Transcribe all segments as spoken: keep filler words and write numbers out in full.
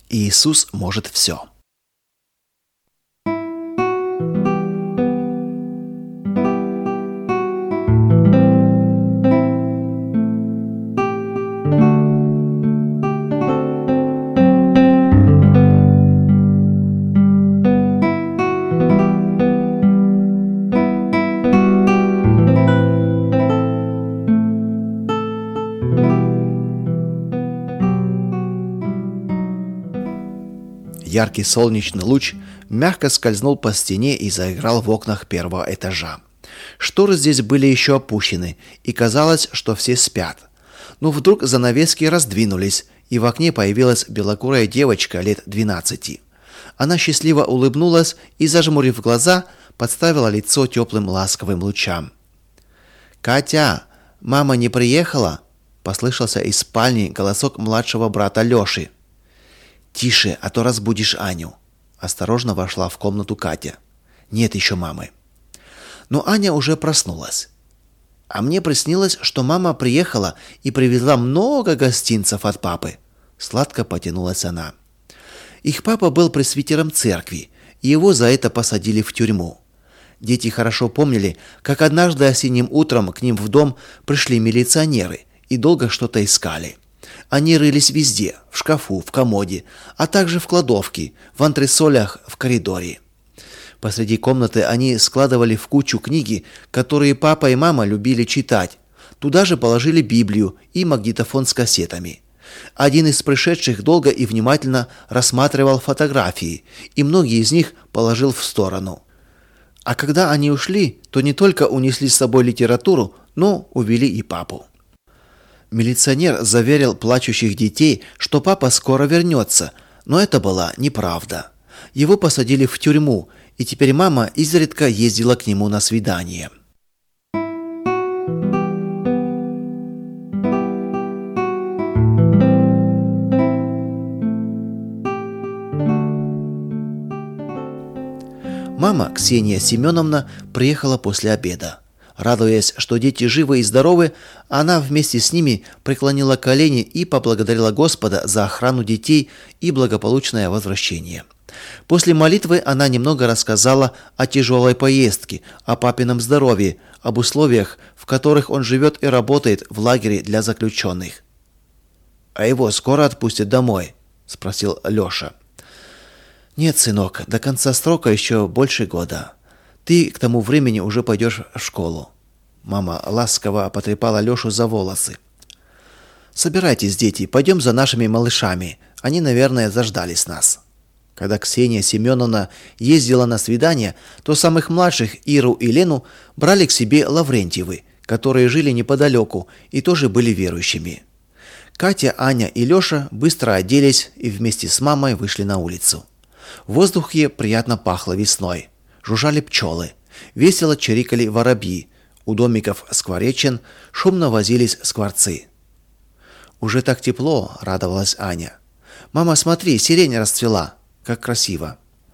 Иисус может все. Яркий солнечный луч мягко скользнул по стене и заиграл в окнах первого этажа. Шторы здесь были еще опущены, и казалось, что все спят. Но вдруг занавески раздвинулись, и в окне появилась белокурая девочка лет двенадцати. Она счастливо улыбнулась и, зажмурив глаза, подставила лицо теплым ласковым лучам. «Катя, мама не приехала?» – послышался из спальни голосок младшего брата Лёши. «Тише, а то разбудишь Аню». Осторожно вошла в комнату Катя. «Нет еще мамы». Но Аня уже проснулась. «А мне приснилось, что мама приехала и привезла много гостинцев от папы». Сладко потянулась она. Их папа был пресвитером церкви, и его за это посадили в тюрьму. Дети хорошо помнили, как однажды осенним утром к ним в дом пришли милиционеры и долго что-то искали. Они рылись везде, в шкафу, в комоде, а также в кладовке, в антресолях, в коридоре. Посреди комнаты они складывали в кучу книги, которые папа и мама любили читать. Туда же положили Библию и магнитофон с кассетами. Один из пришедших долго и внимательно рассматривал фотографии, и многие из них положил в сторону. А когда они ушли, то не только унесли с собой литературу, но увели и папу. Милиционер заверил плачущих детей, что папа скоро вернется, но это была неправда. Его посадили в тюрьму, и теперь мама изредка ездила к нему на свидание. Мама, Ксения Семеновна, приехала после обеда. Радуясь, что дети живы и здоровы, она вместе с ними преклонила колени и поблагодарила Господа за охрану детей и благополучное возвращение. После молитвы она немного рассказала о тяжелой поездке, о папином здоровье, об условиях, в которых он живет и работает в лагере для заключенных. «А его скоро отпустят домой?» – спросил Лёша. «Нет, сынок, до конца срока еще больше года. Ты к тому времени уже пойдешь в школу». Мама ласково потрепала Лёшу за волосы. «Собирайтесь, дети, пойдем за нашими малышами. Они, наверное, заждались нас». Когда Ксения Семеновна ездила на свидания, то самых младших, Иру и Лену, брали к себе Лаврентьевы, которые жили неподалеку и тоже были верующими. Катя, Аня и Лёша быстро оделись и вместе с мамой вышли на улицу. В воздухе приятно пахло весной. Жужжали пчелы, весело чирикали воробьи, у домиков скворечен шумно возились скворцы. «Уже так тепло», — радовалась Аня. «Мама, смотри, сирень расцвела, как красиво».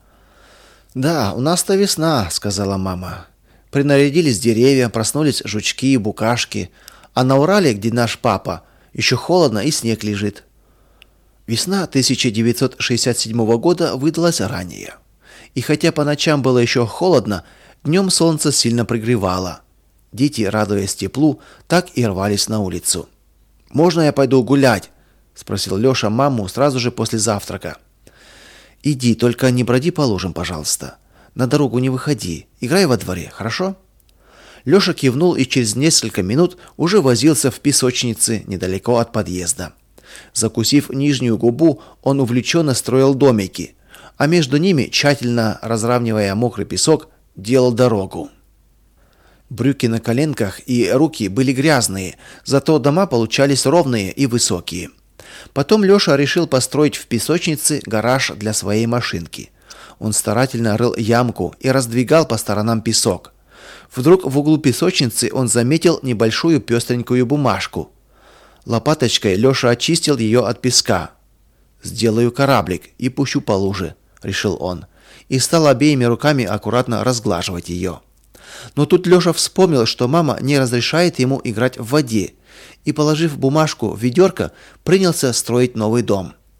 «Да, у нас-то весна», — сказала мама. Принарядились деревья, проснулись жучки и букашки, а на Урале, где наш папа, еще холодно и снег лежит. Весна тысяча девятьсот шестьдесят седьмого года выдалась ранее. И хотя по ночам было еще холодно, днем солнце сильно пригревало. Дети, радуясь теплу, так и рвались на улицу. «Можно я пойду гулять?» – спросил Лёша маму сразу же после завтрака. «Иди, только не броди по лужам, пожалуйста. На дорогу не выходи, играй во дворе, хорошо?» Лёша кивнул и через несколько минут уже возился в песочнице недалеко от подъезда. Закусив нижнюю губу, он увлеченно строил домики, а между ними, тщательно разравнивая мокрый песок, делал дорогу. Брюки на коленках и руки были грязные, зато дома получались ровные и высокие. Потом Лёша решил построить в песочнице гараж для своей машинки. Он старательно рыл ямку и раздвигал по сторонам песок. Вдруг в углу песочницы он заметил небольшую пестренькую бумажку. Лопаточкой Лёша очистил ее от песка. «Сделаю кораблик и пущу по луже», — решил он, и стал обеими руками аккуратно разглаживать ее. Но тут Лёша вспомнил, что мама не разрешает ему играть в воде, и, положив бумажку в ведерко, принялся строить новый дом.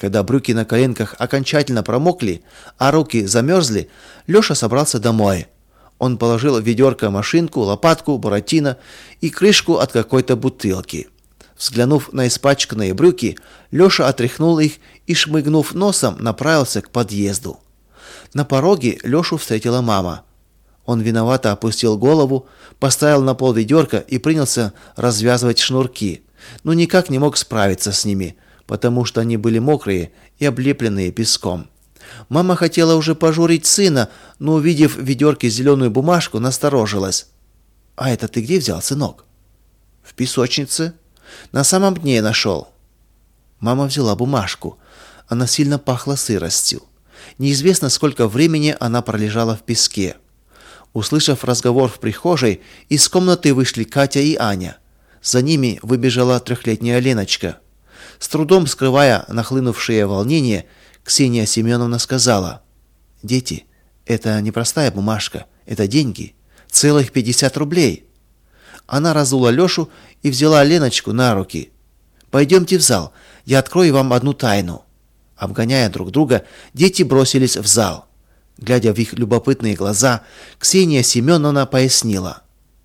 Когда брюки на коленках окончательно промокли, а руки замерзли, Леша собрался домой. Он положил в ведерко машинку, лопатку, буратино и крышку от какой-то бутылки. Взглянув на испачканные брюки, Леша отряхнул их и, шмыгнув носом, направился к подъезду. На пороге Лешу встретила мама. Он виновато опустил голову, поставил на пол ведерко и принялся развязывать шнурки, но никак не мог справиться с ними, потому что они были мокрые и облепленные песком. Мама хотела уже пожурить сына, но, увидев в ведерке зеленую бумажку, насторожилась. «А это ты где взял, сынок?» «В песочнице. На самом дне нашел». Мама взяла бумажку. Она сильно пахла сыростью. Неизвестно, сколько времени она пролежала в песке. Услышав разговор в прихожей, из комнаты вышли Катя и Аня. За ними выбежала трехлетняя Леночка. С трудом скрывая нахлынувшее волнение, Ксения Семеновна сказала: «Дети, это не простая бумажка, это деньги, целых пятьдесят рублей». Она разула Лешу и взяла Леночку на руки. «Пойдемте в зал, я открою вам одну тайну». Обгоняя друг друга, дети бросились в зал. Глядя в их любопытные глаза, Ксения Семеновна пояснила: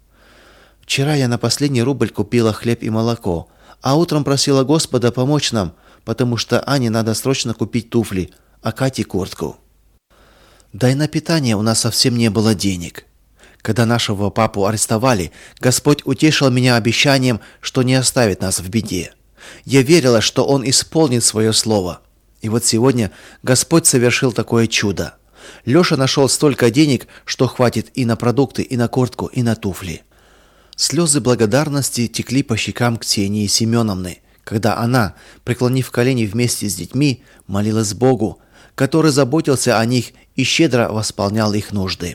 «Вчера я на последний рубль купила хлеб и молоко, а утром просила Господа помочь нам, потому что Ане надо срочно купить туфли, а Кате куртку. Да и на питание у нас совсем не было денег. Когда нашего папу арестовали, Господь утешил меня обещанием, что не оставит нас в беде. Я верила, что Он исполнит свое слово. И вот сегодня Господь совершил такое чудо. Леша нашел столько денег, что хватит и на продукты, и на куртку, и на туфли». Слезы благодарности текли по щекам Ксении Семеновны, когда она, преклонив колени вместе с детьми, молилась Богу, который заботился о них и щедро восполнял их нужды.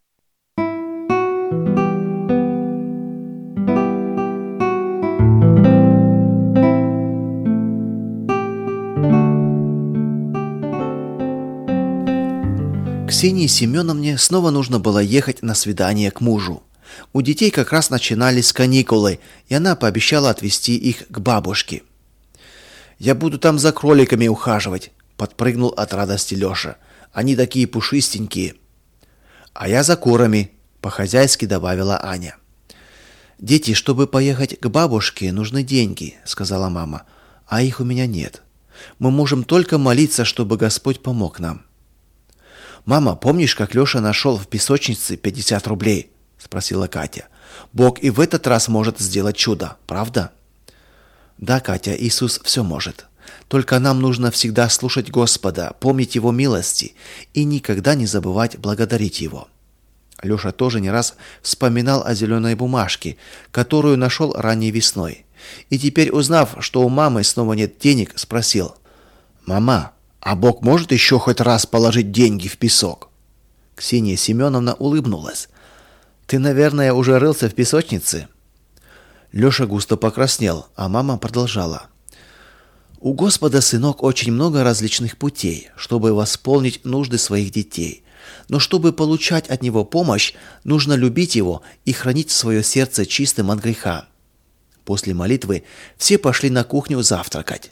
Ксении Семеновне снова нужно было ехать на свидание к мужу. У детей как раз начинались каникулы, и она пообещала отвезти их к бабушке. «Я буду там за кроликами ухаживать», — подпрыгнул от радости Леша. «Они такие пушистенькие». «А я за курами», — по-хозяйски добавила Аня. «Дети, чтобы поехать к бабушке, нужны деньги», — сказала мама. «А их у меня нет. Мы можем только молиться, чтобы Господь помог нам». «Мама, помнишь, как Леша нашел в песочнице пятьдесят рублей?» — спросила Катя. «Бог и в этот раз может сделать чудо, правда?» «Да, Катя, Иисус все может. Только нам нужно всегда слушать Господа, помнить Его милости и никогда не забывать благодарить Его». Леша тоже не раз вспоминал о зеленой бумажке, которую нашел ранней весной. И теперь, узнав, что у мамы снова нет денег, спросил: «Мама, а Бог может еще хоть раз положить деньги в песок?» Ксения Семеновна улыбнулась. «Ты, наверное, уже рылся в песочнице?» Леша густо покраснел, а мама продолжала: «У Господа, сынок, очень много различных путей, чтобы восполнить нужды своих детей. Но чтобы получать от Него помощь, нужно любить Его и хранить свое сердце чистым от греха». После молитвы все пошли на кухню завтракать.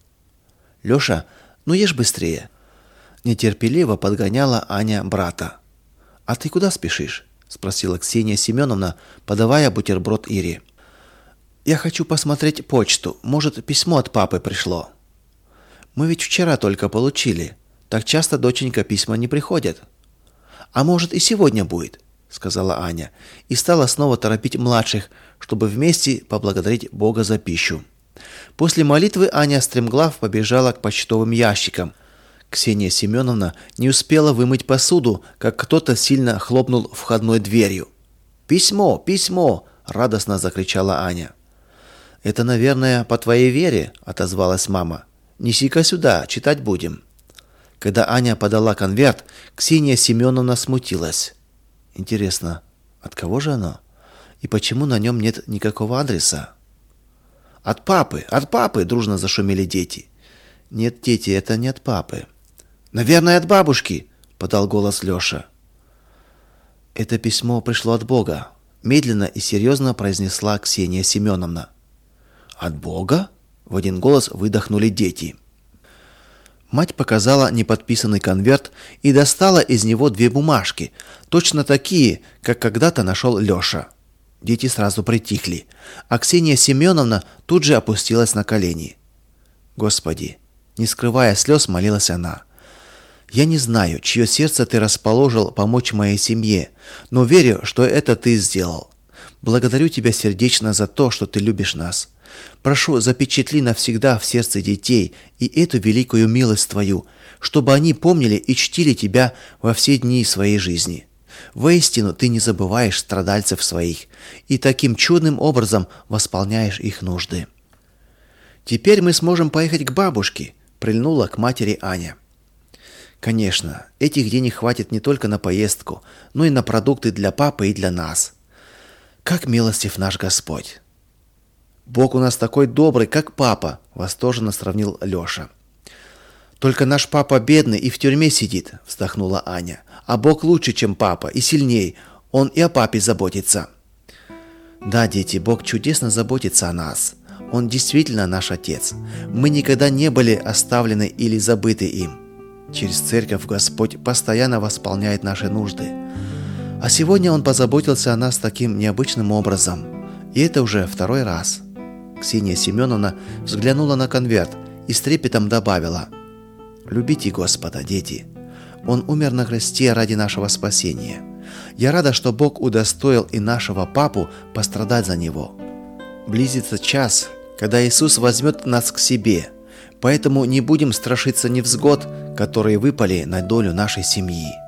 «Леша, ну ешь быстрее!» Нетерпеливо подгоняла Аня брата. «А ты куда спешишь?» — спросила Ксения Семеновна, подавая бутерброд Ире. «Я хочу посмотреть почту. Может, письмо от папы пришло». «Мы ведь вчера только получили. Так часто, доченька, письма не приходят». «А может, и сегодня будет», — сказала Аня, и стала снова торопить младших, чтобы вместе поблагодарить Бога за пищу. После молитвы Аня стремглав побежала к почтовым ящикам. Ксения Семеновна не успела вымыть посуду, как кто-то сильно хлопнул входной дверью. «Письмо! Письмо!» — радостно закричала Аня. «Это, наверное, по твоей вере», — отозвалась мама. «Неси-ка сюда, читать будем». Когда Аня подала конверт, Ксения Семеновна смутилась. «Интересно, от кого же оно? И почему на нем нет никакого адреса?» «От папы! От папы!» — дружно зашумели дети. «Нет, дети, это не от папы». «Наверное, от бабушки», — подал голос Леша. «Это письмо пришло от Бога», — медленно и серьезно произнесла Ксения Семеновна. «От Бога?» — в один голос выдохнули дети. Мать показала неподписанный конверт и достала из него две бумажки, точно такие, как когда-то нашел Леша. Дети сразу притихли, а Ксения Семеновна тут же опустилась на колени. «Господи!» — не скрывая слез, молилась она. «Я не знаю, чье сердце ты расположил помочь моей семье, но верю, что это ты сделал. Благодарю тебя сердечно за то, что ты любишь нас. Прошу, запечатли навсегда в сердце детей и эту великую милость твою, чтобы они помнили и чтили тебя во все дни своей жизни. Воистину, ты не забываешь страдальцев своих и таким чудным образом восполняешь их нужды». «Теперь мы сможем поехать к бабушке», — прильнула к матери Аня. «Конечно, этих денег хватит не только на поездку, но и на продукты для папы и для нас. Как милостив наш Господь!» «Бог у нас такой добрый, как папа», — восторженно сравнил Леша. «Только наш папа бедный и в тюрьме сидит», — вздохнула Аня. «А Бог лучше, чем папа, и сильней. Он и о папе заботится». «Да, дети, Бог чудесно заботится о нас. Он действительно наш Отец. Мы никогда не были оставлены или забыты им. Через церковь Господь постоянно восполняет наши нужды. А сегодня Он позаботился о нас таким необычным образом. И это уже второй раз». Ксения Семеновна взглянула на конверт и с трепетом добавила: «Любите Господа, дети. Он умер на кресте ради нашего спасения. Я рада, что Бог удостоил и нашего папу пострадать за него. Близится час, когда Иисус возьмет нас к себе, поэтому не будем страшиться невзгод, которые выпали на долю нашей семьи».